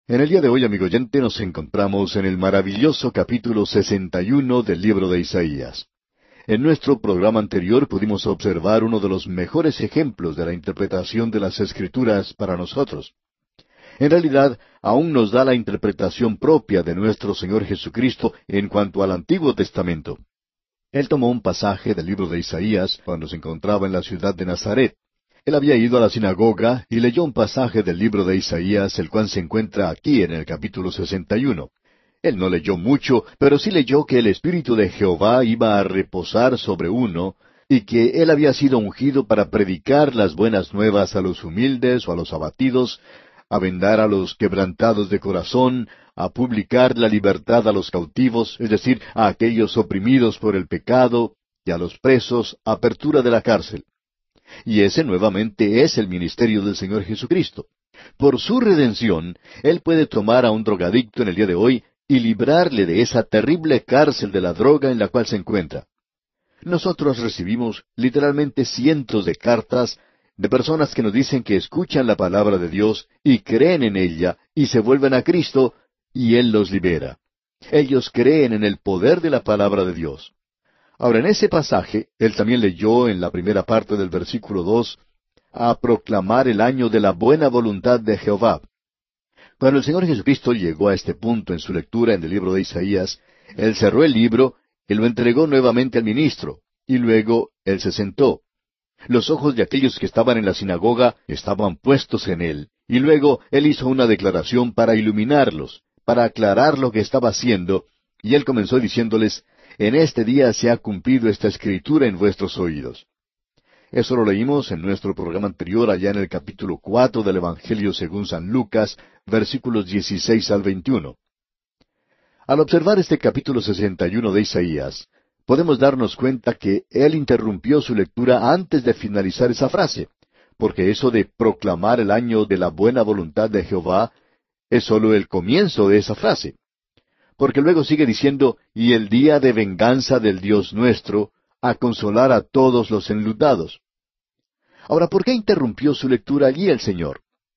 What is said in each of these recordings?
En el día de hoy, amigo oyente, nos encontramos en el maravilloso capítulo 61 del libro de Isaías. En nuestro programa anterior pudimos observar uno de los mejores ejemplos de la interpretación de las Escrituras para nosotros. En realidad, aún nos da la interpretación propia de nuestro Señor Jesucristo en cuanto al Antiguo Testamento. Él tomó un pasaje del libro de Isaías cuando se encontraba en la ciudad de Nazaret. Él había ido a la sinagoga y leyó un pasaje del libro de Isaías, el cual se encuentra aquí en el capítulo 61. Él no leyó mucho, pero sí leyó que el Espíritu de Jehová iba a reposar sobre uno, y que él había sido ungido para predicar las buenas nuevas a los humildes o a los abatidos, a vendar a los quebrantados de corazón, a publicar la libertad a los cautivos, es decir, a aquellos oprimidos por el pecado, y a los presos, apertura de la cárcel. Y ese nuevamente es el ministerio del Señor Jesucristo. Por su redención, Él puede tomar a un drogadicto en el día de hoy y librarle de esa terrible cárcel de la droga en la cual se encuentra. Nosotros recibimos literalmente cientos de cartas de personas que nos dicen que escuchan la palabra de Dios y creen en ella y se vuelven a Cristo y Él los libera. Ellos creen en el poder de la palabra de Dios. Ahora, en ese pasaje, él también leyó en la primera parte del versículo 2, a proclamar el año de la buena voluntad de Jehová. Cuando el Señor Jesucristo llegó a este punto en su lectura en el libro de Isaías, él cerró el libro y lo entregó nuevamente al ministro, y luego él se sentó. Los ojos de aquellos que estaban en la sinagoga estaban puestos en él, y luego él hizo una declaración para iluminarlos, para aclarar lo que estaba haciendo, y él comenzó diciéndoles, en este día se ha cumplido esta escritura en vuestros oídos. Eso lo leímos en nuestro programa anterior, allá en el capítulo 4 del Evangelio según San Lucas, versículos 16 al 21. Al observar este capítulo 61 de Isaías, podemos darnos cuenta que él interrumpió su lectura antes de finalizar esa frase, porque eso de proclamar el año de la buena voluntad de Jehová es sólo el comienzo de esa frase. Porque luego sigue diciendo, y el día de venganza del Dios nuestro, a consolar a todos los enlutados. Ahora, ¿por qué interrumpió su lectura allí el Señor?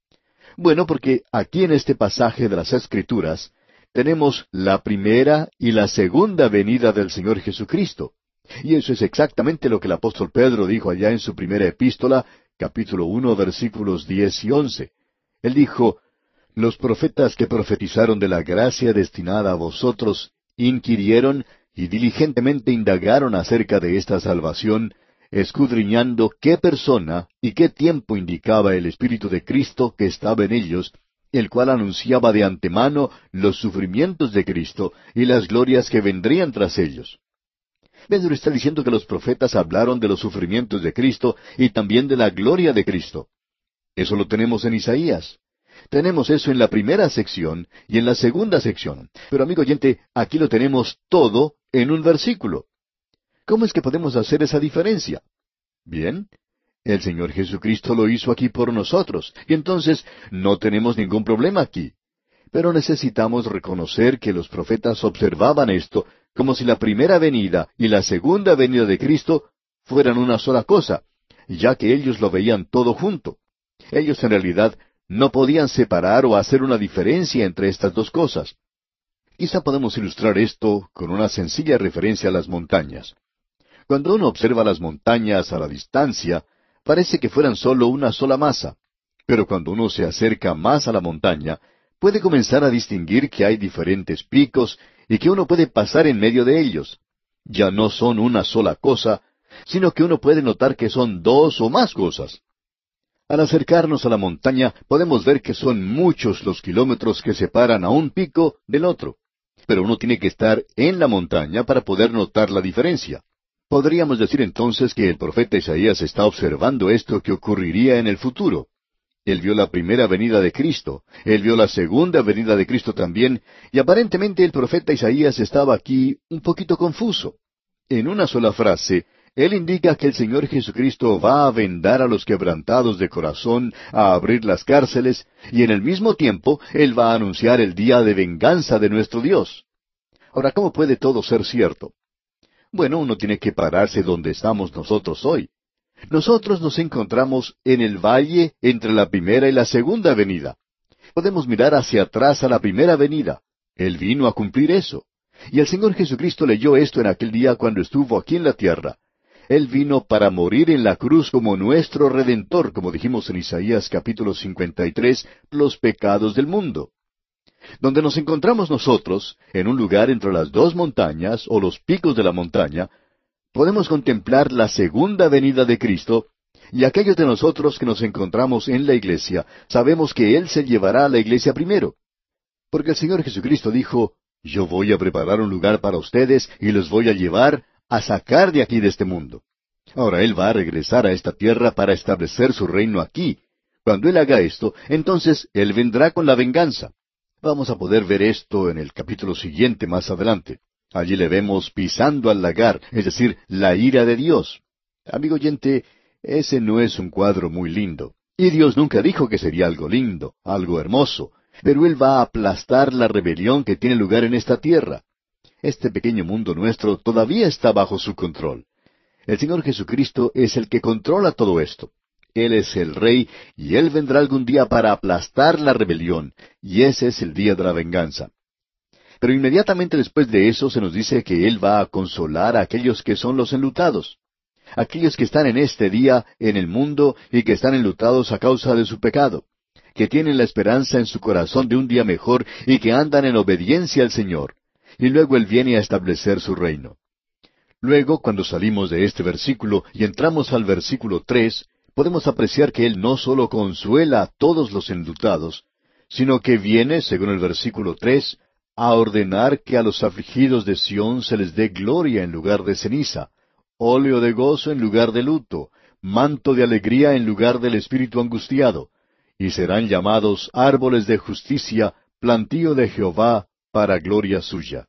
Bueno, porque aquí en este pasaje de las Escrituras tenemos la primera y la segunda venida del Señor Jesucristo. Y eso es exactamente lo que el apóstol Pedro dijo allá en su primera epístola, capítulo 1, versículos 10 y 11. Él dijo, los profetas que profetizaron de la gracia destinada a vosotros inquirieron y diligentemente indagaron acerca de esta salvación, escudriñando qué persona y qué tiempo indicaba el Espíritu de Cristo que estaba en ellos, el cual anunciaba de antemano los sufrimientos de Cristo y las glorias que vendrían tras ellos. Pedro está diciendo que los profetas hablaron de los sufrimientos de Cristo y también de la gloria de Cristo. Eso lo tenemos en Isaías. Tenemos eso en la primera sección y en la segunda sección. Pero amigo oyente, aquí lo tenemos todo en un versículo. ¿Cómo es que podemos hacer esa diferencia? Bien, el Señor Jesucristo lo hizo aquí por nosotros, y entonces no tenemos ningún problema aquí. Pero necesitamos reconocer que los profetas observaban esto como si la primera venida y la segunda venida de Cristo fueran una sola cosa, ya que ellos lo veían todo junto. Ellos en realidad no podían separar o hacer una diferencia entre estas dos cosas. Quizá podemos ilustrar esto con una sencilla referencia a las montañas. Cuando uno observa las montañas a la distancia, parece que fueran solo una sola masa. Pero cuando uno se acerca más a la montaña, puede comenzar a distinguir que hay diferentes picos y que uno puede pasar en medio de ellos. Ya no son una sola cosa, sino que uno puede notar que son dos o más cosas. Al acercarnos a la montaña, podemos ver que son muchos los kilómetros que separan a un pico del otro. Pero uno tiene que estar en la montaña para poder notar la diferencia. Podríamos decir entonces que el profeta Isaías está observando esto que ocurriría en el futuro. Él vio la primera venida de Cristo, él vio la segunda venida de Cristo también, y aparentemente el profeta Isaías estaba aquí un poquito confuso. En una sola frase, él indica que el Señor Jesucristo va a vendar a los quebrantados de corazón, a abrir las cárceles, y en el mismo tiempo, Él va a anunciar el día de venganza de nuestro Dios. Ahora, ¿cómo puede todo ser cierto? Bueno, uno tiene que pararse donde estamos nosotros hoy. Nosotros nos encontramos en el valle entre la primera y la segunda venida. Podemos mirar hacia atrás a la primera venida. Él vino a cumplir eso. Y el Señor Jesucristo leyó esto en aquel día cuando estuvo aquí en la tierra. Él vino para morir en la cruz como nuestro Redentor, como dijimos en Isaías capítulo 53, los pecados del mundo. Donde nos encontramos nosotros, en un lugar entre las dos montañas, o los picos de la montaña, podemos contemplar la segunda venida de Cristo, y aquellos de nosotros que nos encontramos en la iglesia, sabemos que Él se llevará a la iglesia primero. Porque el Señor Jesucristo dijo, yo voy a preparar un lugar para ustedes y los voy a llevar a sacar de aquí de este mundo. Ahora Él va a regresar a esta tierra para establecer su reino aquí. Cuando Él haga esto, entonces Él vendrá con la venganza. Vamos a poder ver esto en el capítulo siguiente más adelante. Allí le vemos pisando al lagar, es decir, la ira de Dios. Amigo oyente, ese no es un cuadro muy lindo. Y Dios nunca dijo que sería algo lindo, algo hermoso. Pero Él va a aplastar la rebelión que tiene lugar en esta tierra. Este pequeño mundo nuestro todavía está bajo su control. El Señor Jesucristo es el que controla todo esto. Él es el Rey, y Él vendrá algún día para aplastar la rebelión, y ese es el día de la venganza. Pero inmediatamente después de eso se nos dice que Él va a consolar a aquellos que son los enlutados, aquellos que están en este día en el mundo y que están enlutados a causa de su pecado, que tienen la esperanza en su corazón de un día mejor y que andan en obediencia al Señor. Y luego Él viene a establecer su reino. Luego, cuando salimos de este versículo y entramos al versículo 3, podemos apreciar que Él no solo consuela a todos los enlutados, sino que viene, según el versículo 3, a ordenar que a los afligidos de Sión se les dé gloria en lugar de ceniza, óleo de gozo en lugar de luto, manto de alegría en lugar del espíritu angustiado, y serán llamados árboles de justicia, plantío de Jehová, para gloria suya.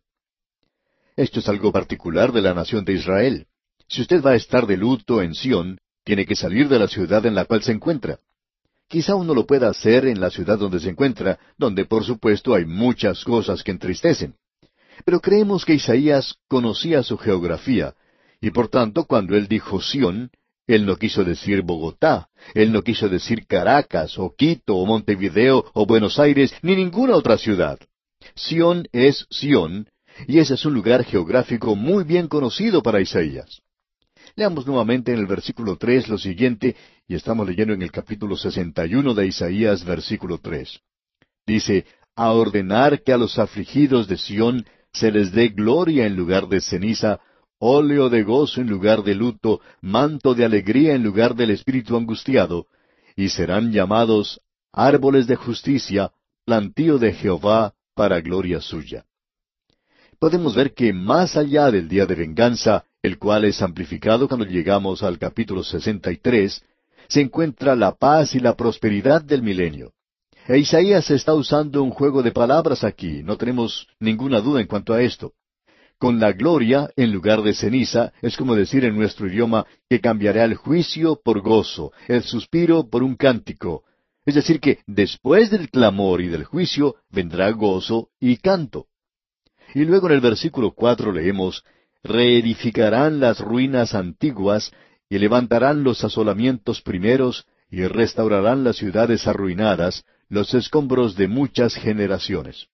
Esto es algo particular de la nación de Israel. Si usted va a estar de luto en Sión, tiene que salir de la ciudad en la cual se encuentra. Quizá uno lo pueda hacer en la ciudad donde se encuentra, donde por supuesto hay muchas cosas que entristecen. Pero creemos que Isaías conocía su geografía, y por tanto cuando él dijo Sión, él no quiso decir Bogotá, él no quiso decir Caracas, o Quito, o Montevideo, o Buenos Aires, ni ninguna otra ciudad. Sión es Sión, y ese es un lugar geográfico muy bien conocido para Isaías. Leamos nuevamente en el versículo 3 lo siguiente, y estamos leyendo en el capítulo 61 de Isaías, versículo 3. Dice, a ordenar que a los afligidos de Sión se les dé gloria en lugar de ceniza, óleo de gozo en lugar de luto, manto de alegría en lugar del espíritu angustiado, y serán llamados árboles de justicia, plantío de Jehová, para gloria suya. Podemos ver que más allá del día de venganza, el cual es amplificado cuando llegamos al capítulo 63, se encuentra la paz y la prosperidad del milenio. E Isaías está usando un juego de palabras aquí, no tenemos ninguna duda en cuanto a esto. Con la gloria, en lugar de ceniza, es como decir en nuestro idioma que cambiará el juicio por gozo, el suspiro por un cántico. Es decir que después del clamor y del juicio vendrá gozo y canto. Y luego en el versículo 4 leemos, reedificarán las ruinas antiguas, y levantarán los asolamientos primeros, y restaurarán las ciudades arruinadas, los escombros de muchas generaciones.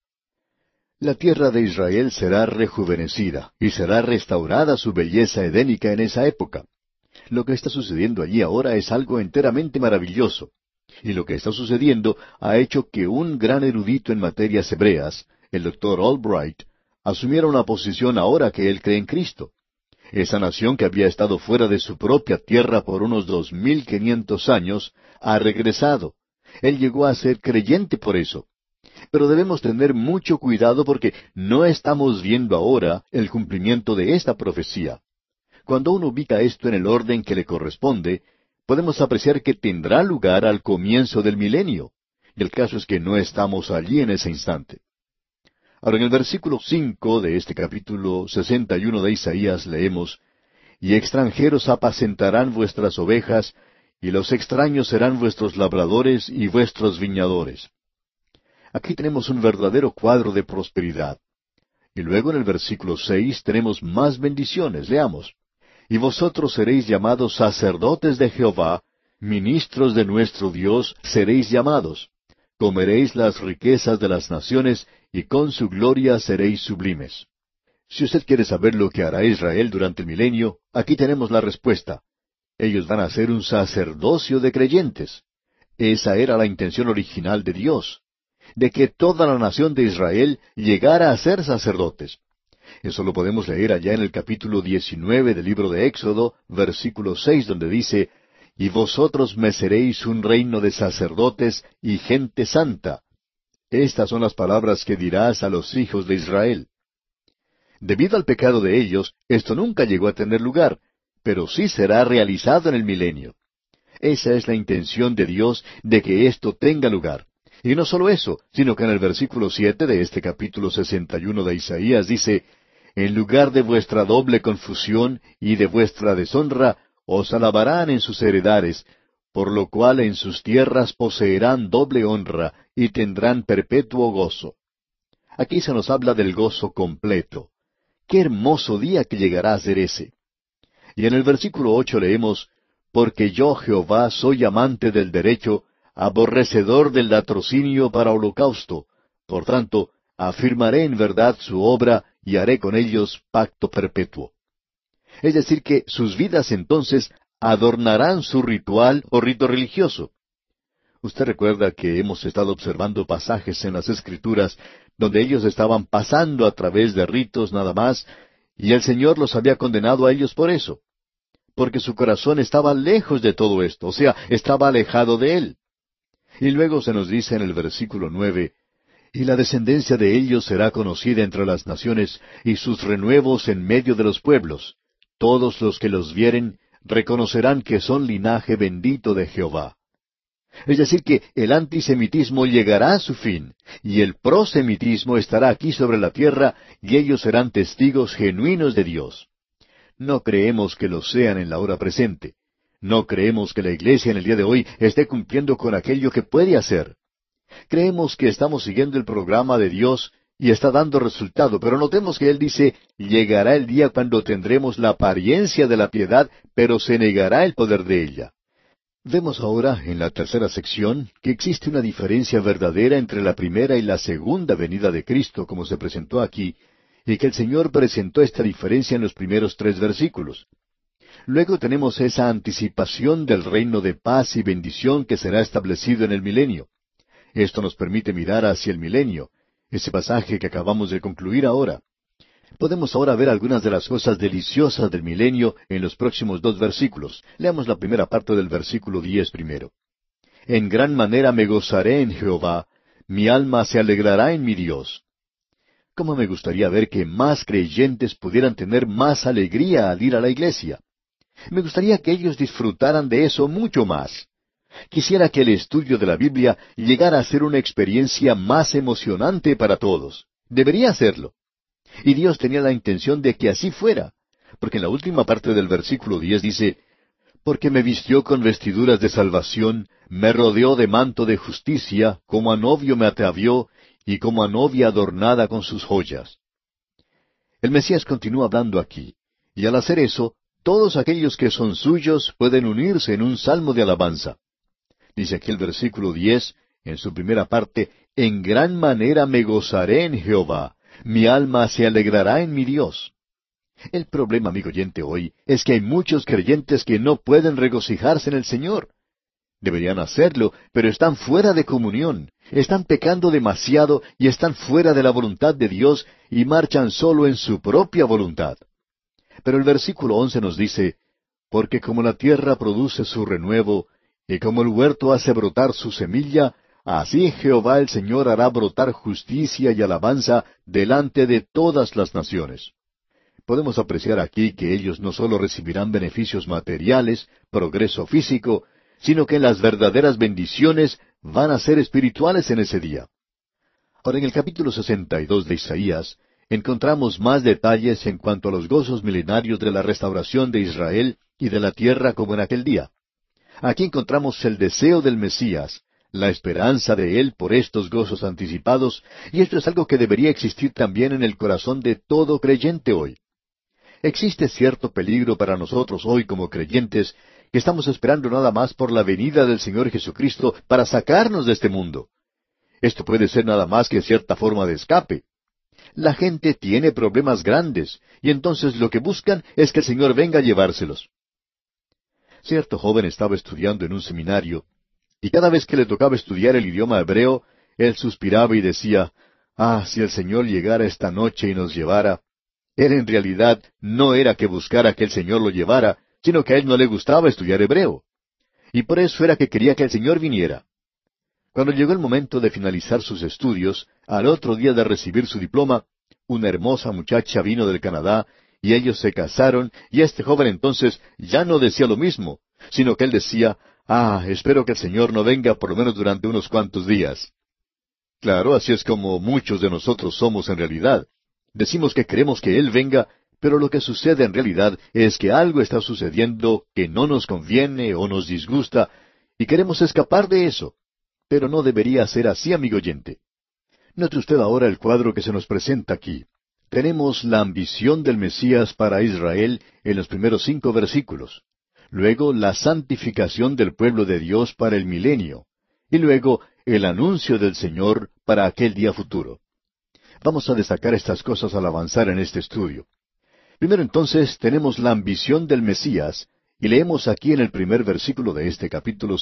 La tierra de Israel será rejuvenecida, y será restaurada su belleza edénica en esa época. Lo que está sucediendo allí ahora es algo enteramente maravilloso. Y lo que está sucediendo ha hecho que un gran erudito en materias hebreas, el doctor Albright, asumiera una posición ahora que él cree en Cristo. Esa nación que había estado fuera de su propia tierra por unos 2500 años, ha regresado. Él llegó a ser creyente por eso. Pero debemos tener mucho cuidado porque no estamos viendo ahora el cumplimiento de esta profecía. Cuando uno ubica esto en el orden que le corresponde, podemos apreciar que tendrá lugar al comienzo del milenio. Y el caso es que no estamos allí en ese instante. Ahora, en el versículo 5 de este capítulo 61 de Isaías leemos, y extranjeros apacentarán vuestras ovejas, y los extraños serán vuestros labradores y vuestros viñadores. Aquí tenemos un verdadero cuadro de prosperidad. Y luego en el versículo 6 tenemos más bendiciones. Leamos. Y vosotros seréis llamados sacerdotes de Jehová, ministros de nuestro Dios seréis llamados. comeréis las riquezas de las naciones, y con su gloria seréis sublimes. Si usted quiere saber lo que hará Israel durante el milenio, aquí tenemos la respuesta. Ellos van a ser un sacerdocio de creyentes. Esa era la intención original de Dios, de que toda la nación de Israel llegara a ser sacerdotes. Eso lo podemos leer allá en el capítulo 19 del libro de Éxodo, versículo 6, donde dice, «Y vosotros me seréis un reino de sacerdotes y gente santa». Estas son las palabras que dirás a los hijos de Israel. Debido al pecado de ellos, esto nunca llegó a tener lugar, pero sí será realizado en el milenio. Esa es la intención de Dios, de que esto tenga lugar. Y no solo eso, sino que en el versículo 7 de este capítulo 61 de Isaías dice, «En lugar de vuestra doble confusión y de vuestra deshonra, os alabarán en sus heredades, por lo cual en sus tierras poseerán doble honra y tendrán perpetuo gozo». Aquí se nos habla del gozo completo. ¡Qué hermoso día que llegará a ser ese! Y en el versículo 8 leemos, «Porque yo, Jehová, soy amante del derecho, aborrecedor del latrocinio para holocausto. Por tanto, afirmaré en verdad su obra y haré con ellos pacto perpetuo». Es decir, que sus vidas entonces adornarán su ritual o rito religioso. Usted recuerda que hemos estado observando pasajes en las Escrituras donde ellos estaban pasando a través de ritos nada más, y el Señor los había condenado a ellos por eso, porque su corazón estaba lejos de todo esto, o sea, estaba alejado de Él. Y luego se nos dice en el versículo 9, «Y la descendencia de ellos será conocida entre las naciones, y sus renuevos en medio de los pueblos. Todos los que los vieren reconocerán que son linaje bendito de Jehová». Es decir, que el antisemitismo llegará a su fin, y el prosemitismo estará aquí sobre la tierra, y ellos serán testigos genuinos de Dios. No creemos que lo sean en la hora presente. No creemos que la Iglesia en el día de hoy esté cumpliendo con aquello que puede hacer. Creemos que estamos siguiendo el programa de Dios y está dando resultado, pero notemos que Él dice, llegará el día cuando tendremos la apariencia de la piedad, pero se negará el poder de ella. Vemos ahora, en la tercera sección, que existe una diferencia verdadera entre la primera y la segunda venida de Cristo, como se presentó aquí, y que el Señor presentó esta diferencia en los primeros 3 versículos. Luego tenemos esa anticipación del reino de paz y bendición que será establecido en el milenio. Esto nos permite mirar hacia el milenio, ese pasaje que acabamos de concluir ahora. Podemos ahora ver algunas de las cosas deliciosas del milenio en los próximos 2 versículos. Leamos la primera parte del versículo 10 primero. «En gran manera me gozaré en Jehová, mi alma se alegrará en mi Dios». ¿Cómo me gustaría ver que más creyentes pudieran tener más alegría al ir a la iglesia? Me gustaría que ellos disfrutaran de eso mucho más. Quisiera que el estudio de la Biblia llegara a ser una experiencia más emocionante para todos. Debería serlo. Y Dios tenía la intención de que así fuera, porque en la última parte del versículo 10 dice, «Porque me vistió con vestiduras de salvación, me rodeó de manto de justicia, como a novio me atavió, y como a novia adornada con sus joyas». El Mesías continúa hablando aquí, y al hacer eso, todos aquellos que son suyos pueden unirse en un salmo de alabanza. Dice aquí el versículo 10, en su primera parte, «En gran manera me gozaré en Jehová, mi alma se alegrará en mi Dios». El problema, amigo oyente, hoy es que hay muchos creyentes que no pueden regocijarse en el Señor. Deberían hacerlo, pero están fuera de comunión, están pecando demasiado y están fuera de la voluntad de Dios y marchan solo en su propia voluntad. Pero el versículo 11 nos dice, «Porque como la tierra produce su renuevo, y como el huerto hace brotar su semilla, así Jehová el Señor hará brotar justicia y alabanza delante de todas las naciones». Podemos apreciar aquí que ellos no solo recibirán beneficios materiales, progreso físico, sino que las verdaderas bendiciones van a ser espirituales en ese día. Ahora, en el capítulo 62 de Isaías, encontramos más detalles en cuanto a los gozos milenarios de la restauración de Israel y de la tierra como en aquel día. Aquí encontramos el deseo del Mesías, la esperanza de Él por estos gozos anticipados, y esto es algo que debería existir también en el corazón de todo creyente hoy. Existe cierto peligro para nosotros hoy como creyentes, que estamos esperando nada más por la venida del Señor Jesucristo para sacarnos de este mundo. Esto puede ser nada más que cierta forma de escape. La gente tiene problemas grandes, y entonces lo que buscan es que el Señor venga a llevárselos. Cierto joven estaba estudiando en un seminario, y cada vez que le tocaba estudiar el idioma hebreo, él suspiraba y decía, si el Señor llegara esta noche y nos llevara. Él en realidad no era que buscara que el Señor lo llevara, sino que a él no le gustaba estudiar hebreo. Y por eso era que quería que el Señor viniera. Cuando llegó el momento de finalizar sus estudios, al otro día de recibir su diploma, una hermosa muchacha vino del Canadá, y ellos se casaron, y este joven entonces ya no decía lo mismo, sino que él decía, espero que el Señor no venga por lo menos durante unos cuantos días. Claro, así es como muchos de nosotros somos en realidad. Decimos que queremos que Él venga, pero lo que sucede en realidad es que algo está sucediendo que no nos conviene o nos disgusta, y queremos escapar de eso. Pero no debería ser así, amigo oyente. Note usted ahora el cuadro que se nos presenta aquí. Tenemos la ambición del Mesías para Israel en los primeros 5 versículos. Luego la santificación del pueblo de Dios para el milenio. Y luego el anuncio del Señor para aquel día futuro. Vamos a destacar estas cosas al avanzar en este estudio. Primero entonces tenemos la ambición del Mesías, y leemos aquí en el primer versículo de este capítulo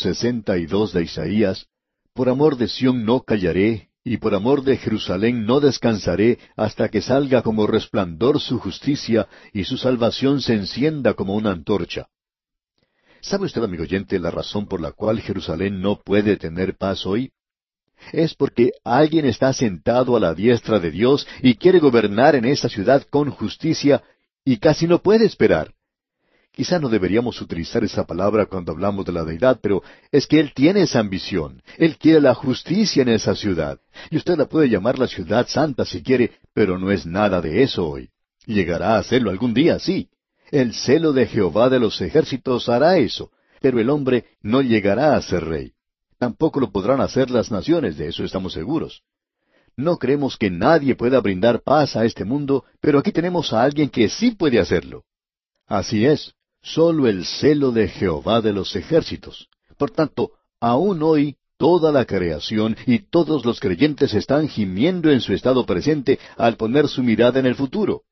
62 de Isaías, por amor de Sión no callaré, y por amor de Jerusalén no descansaré, hasta que salga como resplandor su justicia, y su salvación se encienda como una antorcha. ¿Sabe usted, amigo oyente, la razón por la cual Jerusalén no puede tener paz hoy? Es porque alguien está sentado a la diestra de Dios y quiere gobernar en esa ciudad con justicia, y casi no puede esperar. Quizá no deberíamos utilizar esa palabra cuando hablamos de la deidad, pero es que Él tiene esa ambición. Él quiere la justicia en esa ciudad. Y usted la puede llamar la ciudad santa si quiere, pero no es nada de eso hoy. Llegará a hacerlo algún día, sí. El celo de Jehová de los ejércitos hará eso, pero el hombre no llegará a ser rey. Tampoco lo podrán hacer las naciones, de eso estamos seguros. No creemos que nadie pueda brindar paz a este mundo, pero aquí tenemos a alguien que sí puede hacerlo. Así es, solo el celo de Jehová de los ejércitos. Por tanto, aún hoy toda la creación y todos los creyentes están gimiendo en su estado presente al poner su mirada en el futuro.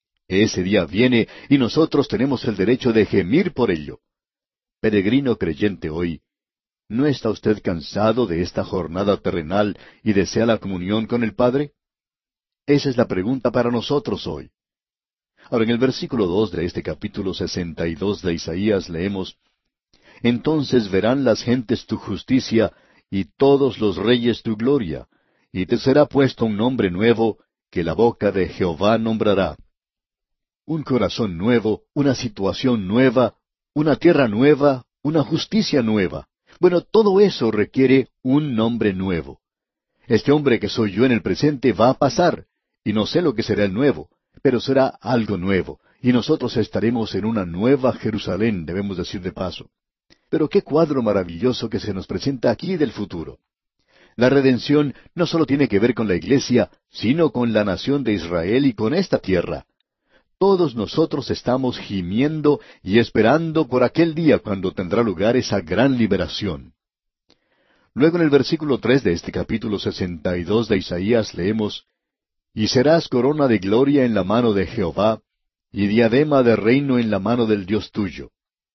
Ese día viene y nosotros tenemos el derecho de gemir por ello. Peregrino creyente hoy, ¿no está usted cansado de esta jornada terrenal y desea la comunión con el Padre? Esa es la pregunta para nosotros hoy. Ahora, en el versículo 2 de este capítulo 62 de Isaías leemos, Entonces verán las gentes tu justicia, y todos los reyes tu gloria, y te será puesto un nombre nuevo, que la boca de Jehová nombrará. Un corazón nuevo, una situación nueva, una tierra nueva, una justicia nueva. Bueno, todo eso requiere un nombre nuevo. Este hombre que soy yo en el presente va a pasar, y no sé lo que será el nuevo, pero será algo nuevo, y nosotros estaremos en una nueva Jerusalén, debemos decir de paso. Pero qué cuadro maravilloso que se nos presenta aquí del futuro. La redención no solo tiene que ver con la iglesia, sino con la nación de Israel y con esta tierra. Todos nosotros estamos gimiendo y esperando por aquel día cuando tendrá lugar esa gran liberación. Luego en el versículo 3 de este capítulo 62 de Isaías leemos, Y serás corona de gloria en la mano de Jehová, y diadema de reino en la mano del Dios tuyo.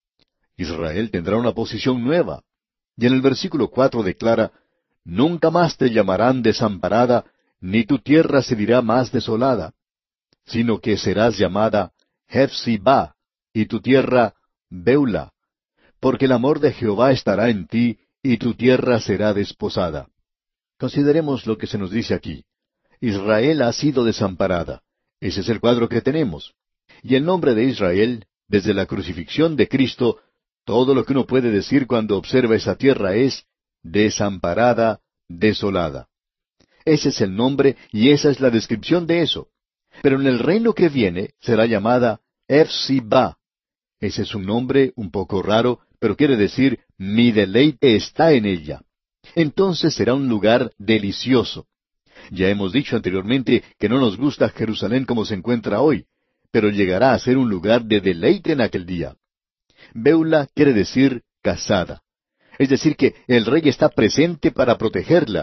Israel tendrá una posición nueva. Y en el versículo 4 declara, Nunca más te llamarán desamparada, ni tu tierra se dirá más desolada, sino que serás llamada Hefzibá, y tu tierra Beula, porque el amor de Jehová estará en ti, y tu tierra será desposada. Consideremos lo que se nos dice aquí. Israel ha sido desamparada. Ese es el cuadro que tenemos. Y el nombre de Israel, desde la crucifixión de Cristo, todo lo que uno puede decir cuando observa esa tierra es desamparada, desolada. Ese es el nombre y esa es la descripción de eso. Pero en el reino que viene será llamada Hefzibá. Ese es un nombre un poco raro, pero quiere decir, mi deleite está en ella. Entonces será un lugar delicioso. Ya hemos dicho anteriormente que no nos gusta Jerusalén como se encuentra hoy, pero llegará a ser un lugar de deleite en aquel día. Beula quiere decir casada. Es decir que el rey está presente para protegerla,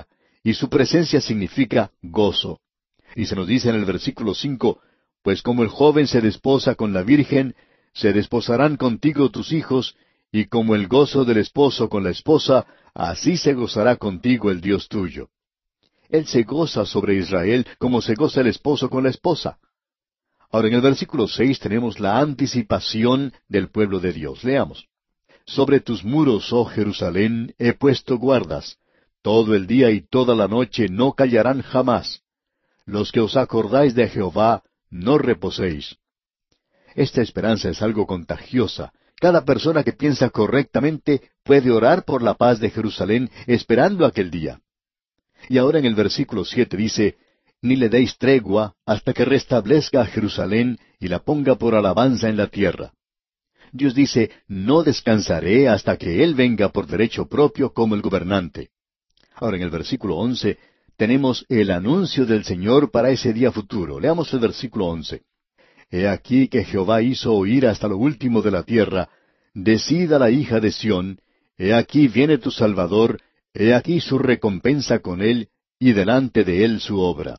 y su presencia significa gozo. Y se nos dice en el versículo 5, pues como el joven se desposa con la virgen, se desposarán contigo tus hijos, y como el gozo del esposo con la esposa, así se gozará contigo el Dios tuyo. Él se goza sobre Israel como se goza el esposo con la esposa. Ahora en el versículo 6 tenemos la anticipación del pueblo de Dios. Leamos. Sobre tus muros, oh Jerusalén, he puesto guardas. Todo el día y toda la noche no callarán jamás. Los que os acordáis de Jehová, no reposéis. Esta esperanza es algo contagiosa. Cada persona que piensa correctamente puede orar por la paz de Jerusalén esperando aquel día. Y ahora en el versículo 7 dice, ni le deis tregua hasta que restablezca a Jerusalén y la ponga por alabanza en la tierra. Dios dice, no descansaré hasta que Él venga por derecho propio como el gobernante. Ahora en el versículo 11 tenemos el anuncio del Señor para ese día futuro. Leamos el versículo 11. He aquí que Jehová hizo oír hasta lo último de la tierra, decida la hija de Sión, he aquí viene tu Salvador, he aquí su recompensa con él, y delante de él su obra.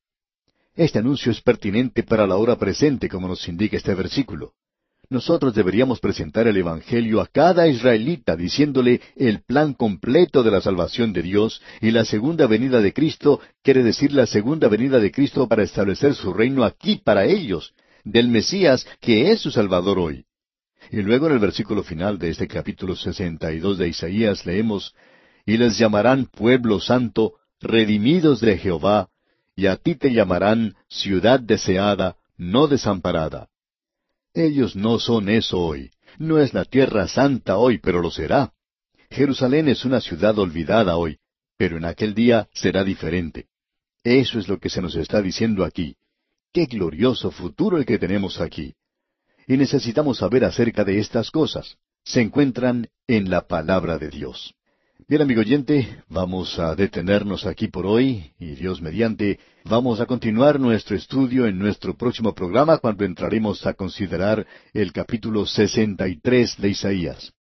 Este anuncio es pertinente para la hora presente, como nos indica este versículo. Nosotros deberíamos presentar el Evangelio a cada israelita diciéndole el plan completo de la salvación de Dios, y la segunda venida de Cristo quiere decir la segunda venida de Cristo para establecer su reino aquí para ellos, del Mesías que es su Salvador hoy. Y luego en el versículo final de este capítulo 62 de Isaías leemos, y les llamarán pueblo santo, redimidos de Jehová, y a ti te llamarán ciudad deseada, no desamparada. Ellos no son eso hoy. No es la tierra santa hoy, pero lo será. Jerusalén es una ciudad olvidada hoy, pero en aquel día será diferente. Eso es lo que se nos está diciendo aquí. Qué glorioso futuro el que tenemos aquí. Y necesitamos saber acerca de estas cosas. Se encuentran en la palabra de Dios. Bien, amigo oyente, vamos a detenernos aquí por hoy, y Dios mediante, vamos a continuar nuestro estudio en nuestro próximo programa cuando entraremos a considerar el capítulo 63 de Isaías.